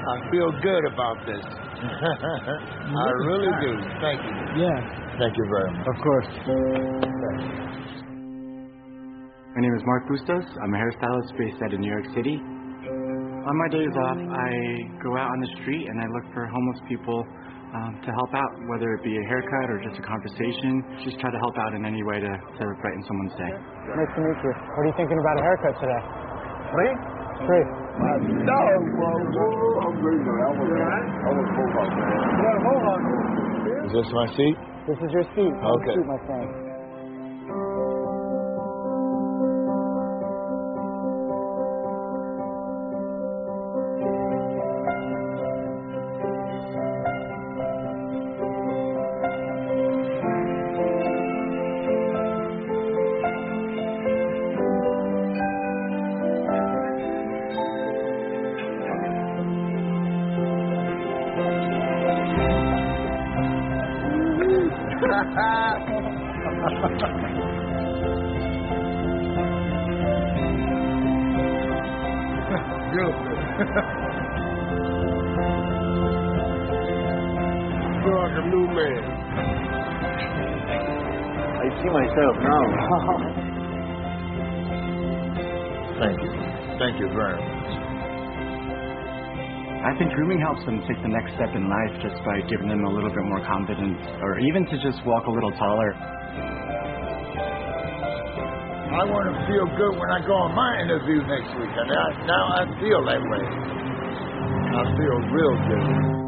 I feel good about this. I really do. Thank you. Yeah. Thank you very much. Of course. My name is Mark Bustos. I'm a hairstylist based out of New York City. On my days off, I go out on the street and I look for homeless people to help out, whether it be a haircut or just a conversation. Just try to help out in any way to brighten someone's day. Nice to meet you. What are you thinking about a haircut today? Free? Free. No, I'm hold on. Is this my seat? This is your seat. Okay. Seat, my friend. Good. Feel like a new man. I see myself now. Thank you. Thank you very much. I think grooming helps them take the next step in life just by giving them a little bit more confidence, or even to just walk a little taller. I want to feel good when I go on my interview next week, and now I feel that way. I feel real good.